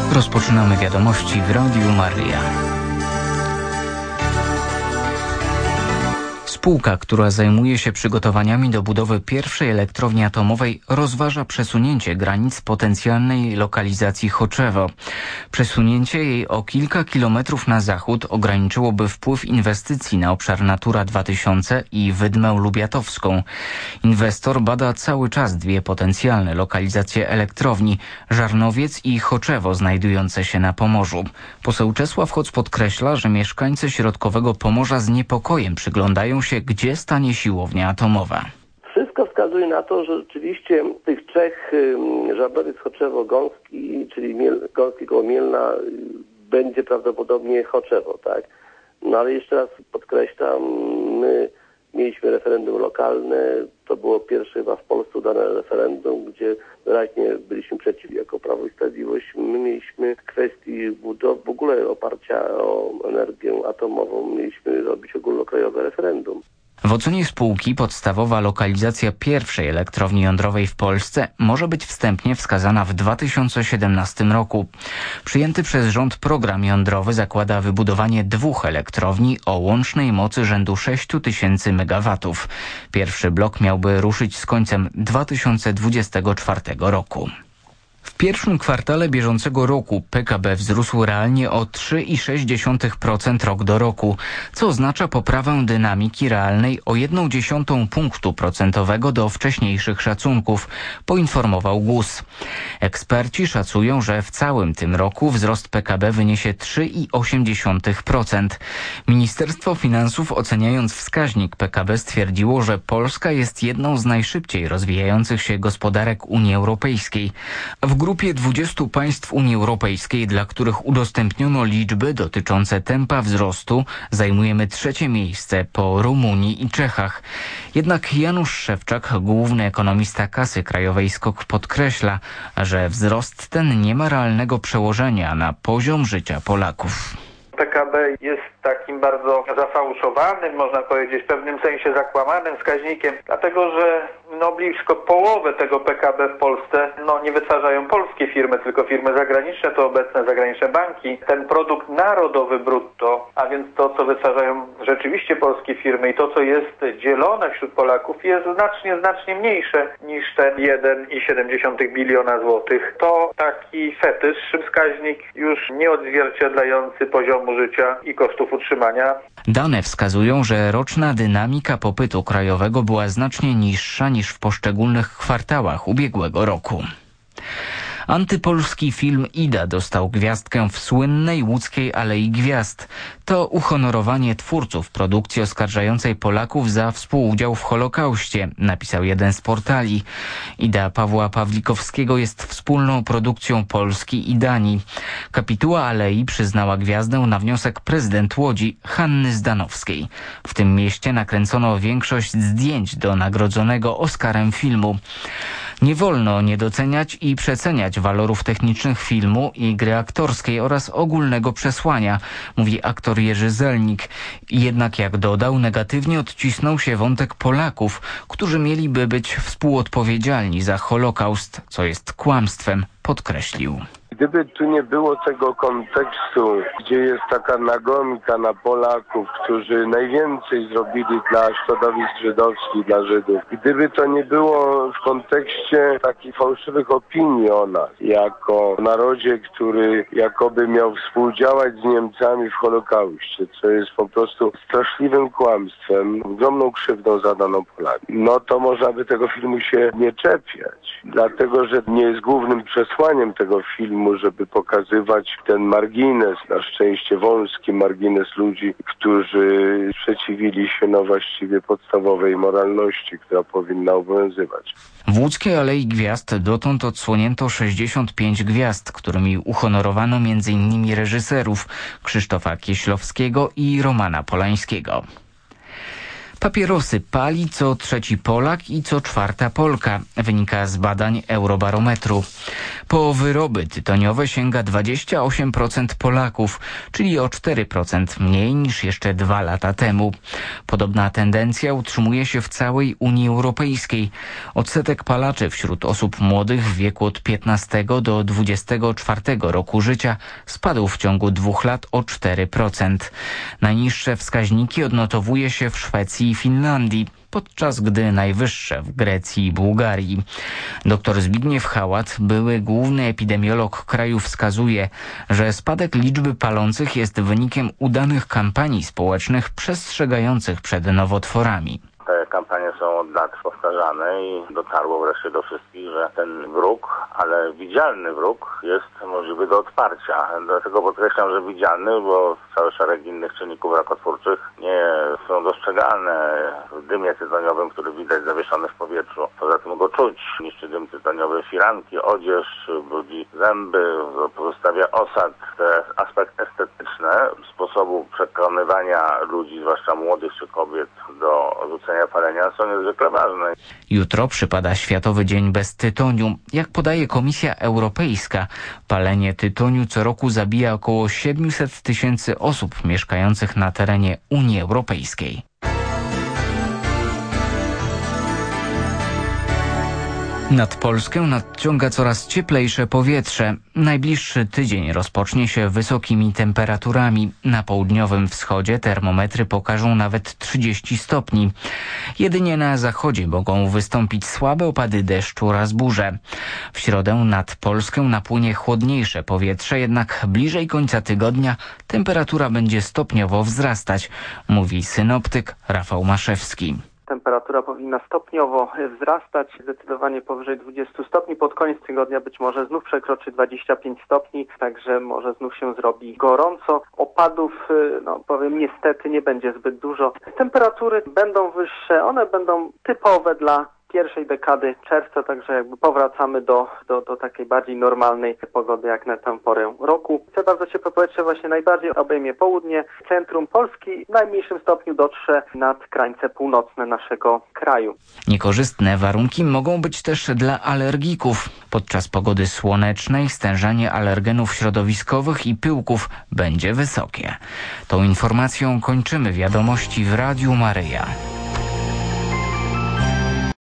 Rozpoczynamy wiadomości w Radiu Maryja. Spółka, która zajmuje się przygotowaniami do budowy pierwszej elektrowni atomowej, rozważa przesunięcie granic potencjalnej lokalizacji Choczewo. Przesunięcie jej o kilka kilometrów na zachód ograniczyłoby wpływ inwestycji na obszar Natura 2000 i Wydmę Lubiatowską. Inwestor bada cały czas dwie potencjalne lokalizacje elektrowni, Żarnowiec i Choczewo znajdujące się na Pomorzu. Poseł Czesław Hoc podkreśla, że mieszkańcy środkowego Pomorza z niepokojem przyglądają się, gdzie stanie siłownia atomowa. Wszystko wskazuje na to, że rzeczywiście tych trzech, Żarnowiec, Choczewo, Gąski, czyli Gąski koło Mielna, będzie prawdopodobnie Choczewo, tak? No ale jeszcze raz podkreślam, my mieliśmy referendum lokalne, to było pierwsze chyba w Polsce udane referendum, gdzie wyraźnie byliśmy przeciw jako Prawo i Sprawiedliwość. My mieliśmy w kwestii w ogóle oparcia o energię atomową, mieliśmy robić ogólnokrajowe referendum. W ocenie spółki podstawowa lokalizacja pierwszej elektrowni jądrowej w Polsce może być wstępnie wskazana w 2017 roku. Przyjęty przez rząd program jądrowy zakłada wybudowanie 2 elektrowni o łącznej mocy rzędu 6000 MW. Pierwszy blok miałby ruszyć z końcem 2024 roku. W pierwszym kwartale bieżącego roku PKB wzrósł realnie o 3,6% rok do roku, co oznacza poprawę dynamiki realnej o 0,1 punktu procentowego do wcześniejszych szacunków, poinformował GUS. Eksperci szacują, że w całym tym roku wzrost PKB wyniesie 3,8%. Ministerstwo Finansów, oceniając wskaźnik PKB, stwierdziło, że Polska jest jedną z najszybciej rozwijających się gospodarek Unii Europejskiej. W grupie 20 państw Unii Europejskiej, dla których udostępniono liczby dotyczące tempa wzrostu, zajmujemy 3. miejsce po Rumunii i Czechach. Jednak Janusz Szewczak, główny ekonomista Kasy Krajowej SKOK, podkreśla, że wzrost ten nie ma realnego przełożenia na poziom życia Polaków. PKB jest takim bardzo zafałszowanym, można powiedzieć, w pewnym sensie zakłamanym wskaźnikiem, dlatego że blisko połowę tego PKB w Polsce nie wytwarzają polskie firmy, tylko firmy zagraniczne, to obecne zagraniczne banki. Ten produkt narodowy brutto, a więc to, co wytwarzają rzeczywiście polskie firmy i to, co jest dzielone wśród Polaków, jest znacznie mniejsze niż ten 1,7 biliona złotych. To taki fetysz, wskaźnik już nieodzwierciedlający poziomu życia i kosztów utrzymania. Dane wskazują, że roczna dynamika popytu krajowego była znacznie niższa niż w poszczególnych kwartałach ubiegłego roku. Antypolski film Ida dostał gwiazdkę w słynnej łódzkiej Alei Gwiazd. To uhonorowanie twórców produkcji oskarżającej Polaków za współudział w Holokauście, napisał jeden z portali. Ida Pawła Pawlikowskiego jest wspólną produkcją Polski i Danii. Kapituła Alei przyznała gwiazdę na wniosek prezydent Łodzi Hanny Zdanowskiej. W tym mieście nakręcono większość zdjęć do nagrodzonego Oscarem filmu. Nie wolno nie doceniać i przeceniać walorów technicznych filmu i gry aktorskiej oraz ogólnego przesłania, mówi aktor Jerzy Zelnik. Jednak, jak dodał, negatywnie odcisnął się wątek Polaków, którzy mieliby być współodpowiedzialni za Holokaust, co jest kłamstwem, podkreślił. Gdyby tu nie było tego kontekstu, gdzie jest taka nagonka na Polaków, którzy najwięcej zrobili dla środowisk żydowskich, dla Żydów, gdyby to nie było w kontekście takich fałszywych opinii o nas, jako narodzie, który jakoby miał współdziałać z Niemcami w Holokauście, co jest po prostu straszliwym kłamstwem, ogromną krzywdą zadaną Polakom, to można by tego filmu się nie czepiać, dlatego że nie jest głównym przesłaniem tego filmu, żeby pokazywać ten margines, na szczęście wąski margines ludzi, którzy sprzeciwili się właściwie podstawowej moralności, która powinna obowiązywać. W łódzkiej Alei Gwiazd dotąd odsłonięto 65 gwiazd, którymi uhonorowano m.in. reżyserów Krzysztofa Kieślowskiego i Romana Polańskiego. Papierosy pali co trzeci Polak i co czwarta Polka, wynika z badań Eurobarometru. Po wyroby tytoniowe sięga 28% Polaków, czyli o 4% mniej niż jeszcze 2 lata temu. Podobna tendencja utrzymuje się w całej Unii Europejskiej. Odsetek palaczy wśród osób młodych w wieku od 15 do 24 roku życia spadł w ciągu 2 lat o 4%. Najniższe wskaźniki odnotowuje się w Szwecji i Finlandii, podczas gdy najwyższe w Grecji i Bułgarii. Dr Zbigniew Hałat, były główny epidemiolog kraju, wskazuje, że spadek liczby palących jest wynikiem udanych kampanii społecznych przestrzegających przed nowotworami. Te kampanie są od lat powtarzane i dotarło wreszcie do wszystkich, że ten wróg, ale widzialny wróg, jest możliwy do odparcia. Dlatego podkreślam, że widzialny, bo cały szereg innych czynników rakotwórczych nie są dostrzegalne w dymie tytoniowym, który widać zawieszony w powietrzu. Poza tym go czuć. Niszczy dym tytoniowy firanki, odzież, brudzi zęby, pozostawia osad. Te aspekty estetyczne sposobu przekonywania ludzi, zwłaszcza młodych czy kobiet, do rzucenia palenia są niezwykle ważne. Jutro przypada Światowy Dzień bez tytoniu. Jak podaje Komisja Europejska, palenie tytoniu co roku zabija około 700 000 osób mieszkających na terenie Unii Europejskiej. Nad Polskę nadciąga coraz cieplejsze powietrze. Najbliższy tydzień rozpocznie się wysokimi temperaturami. Na południowym wschodzie termometry pokażą nawet 30 stopni. Jedynie na zachodzie mogą wystąpić słabe opady deszczu oraz burze. W środę nad Polskę napłynie chłodniejsze powietrze, jednak bliżej końca tygodnia temperatura będzie stopniowo wzrastać, mówi synoptyk Rafał Maszewski. Temperatura powinna stopniowo wzrastać, zdecydowanie powyżej 20 stopni. Pod koniec tygodnia być może znów przekroczy 25 stopni, także może znów się zrobi gorąco. Opadów, powiem niestety, nie będzie zbyt dużo. Temperatury będą wyższe, one będą typowe dla pierwszej dekady czerwca, także jakby powracamy do takiej bardziej normalnej pogody jak na tę porę roku. Te bardzo ciepłe powietrze właśnie najbardziej obejmie południe, centrum Polski, w najmniejszym stopniu dotrze nad krańce północne naszego kraju. Niekorzystne warunki mogą być też dla alergików. Podczas pogody słonecznej stężenie alergenów środowiskowych i pyłków będzie wysokie. Tą informacją kończymy wiadomości w Radiu Maryja.